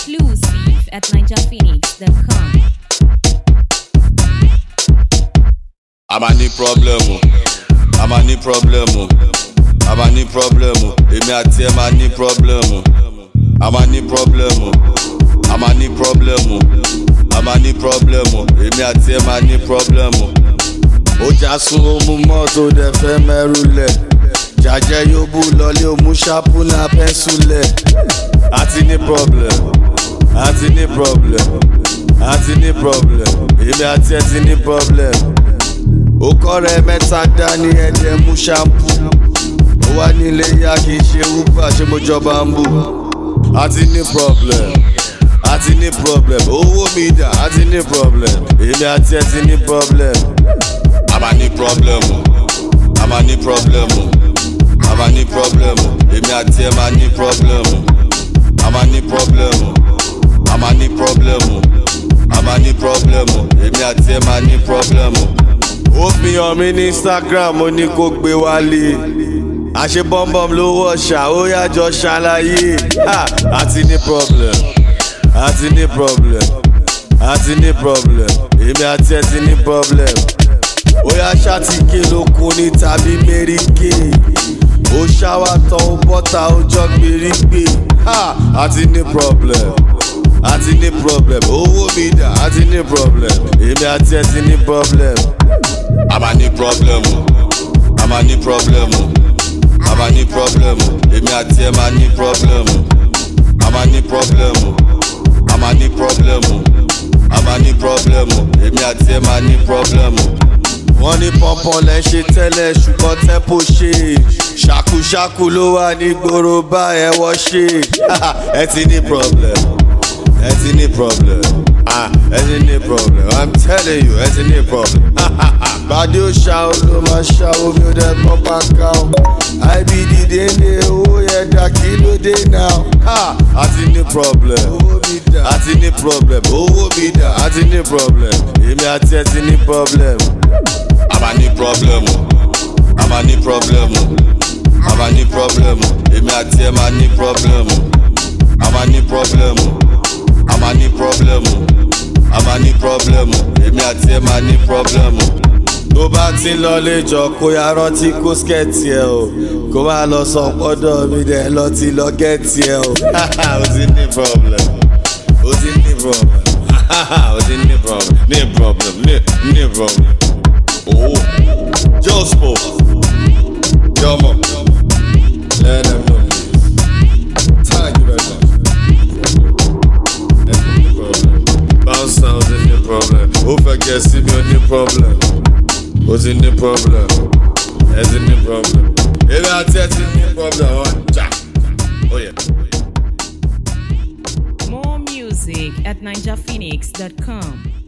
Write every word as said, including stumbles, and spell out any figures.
Exclusive at ninja phoenix dot com. I'm a ní problem o, I'm a ní problem o, I'm a ní problem o, èmi àti ẹ máa ní problem o, I'm a ní problem o, I'm a ní problem o, I'm a ní problem o, èmi àti ẹ máa ní problem o. Ó já sún ó mú mọ́tò dẹ̀ fẹ́ mẹ́rù lẹ̀, jàjẹ́ yóò bú lọlé ó mú ṣápù náà pẹ́ńsù lẹ̀. Àti ní problem, àti ní problem, àti ní problem, èmi àti ẹ ti ní problem. Ó kọ́rẹ́ mẹ́ta dání ẹ̀jẹ̀ mú ṣámpú, ó wá nílé yá kìí ṣe wúpà ṣé mo jọba ń bù. Àti ní problem, àti ní problem, owó mi dà àti ní problem, èmi àti ẹ ti ní problem. Àmà ní problem o, àmà ní problem o, àmà ní problem o, èmi àti ẹ máa ní problem o. Àmà ní problem o, àmà ní problem o, àmà ní problem o, èmi àti ẹ máa ní problem o. Ó fi hàn mí ní Instagram ó ní kó gbé wálé, àṣẹ bọ́m̀bọ́m ló wọ̀ṣà ó yájọ ṣàlàyé. Àti ní problem, àti ní problem, àti ní problem, èmi àti ẹ ti ní problem. Ó yá ṣàtìké lókun ní tàbí méríkè, ó ṣáwá tán ó bọ́ta ó jọ gbèrígbè. Àti ní problem, àti ní problem, owó mi dà àti ní problem, èmi àti ẹ ti ní problem. Àmà ní problem o, àmà ní problem o, àmà ní problem o, èmi àti ẹ máa ní problem o. Àmà ní problem o, àmà ní problem o, àmà ní problem o, èmi àti ẹ máa ní problem o. Wọ́n ní pọ́npọ́n lẹ́ ṣe tẹ́lẹ̀ ṣùgbọ́n tẹ́pọ̀ ṣe, ṣàkúṣàkú ló wà ní gbòòrò bá ẹ wọ́ ṣe. Ẹ ti ní problem, ẹ ti ní problem, ah ẹ ti ní problem, I'm telling you ẹ ti ní problem. Bàdé ó ṣá o ló máa ṣá omi ó dẹ̀ pọ́n pàǹkà o, I B D dénde owó yẹn dà kí ló dé now. A ti ní problem, a ti ní problem, owó mi dà a ti ní problem, èmi àti ẹ ti ní problem. Àmà ní problem o, àmà ní problem o, àmà ní problem o, èmi àti ẹ máa ní problem o. Àmà ní problem o, àmà ní problem o, àmà ní problem o, èmi àti ẹ máa ní problem o. Tó bá ti ń lọ léjọ kó yá rántí kó skẹ́ẹ̀tì ẹ o, kó má lọ sọ pọ́dọ̀ mi dẹ̀ lọ ti lọ gẹ́ẹ̀tì ẹ o. O ti ní problem, o ti ní problem, o ti ní problem, ní problem, ní ní problem. Oh, just for come on, let them know this. Thank you very much. That's the problem. Bounce sounds in the problem. Who forget see me on the problem? What's in the problem? That's in the problem. If I tell you the problem, oh yeah. More music at ninja phoenix dot com.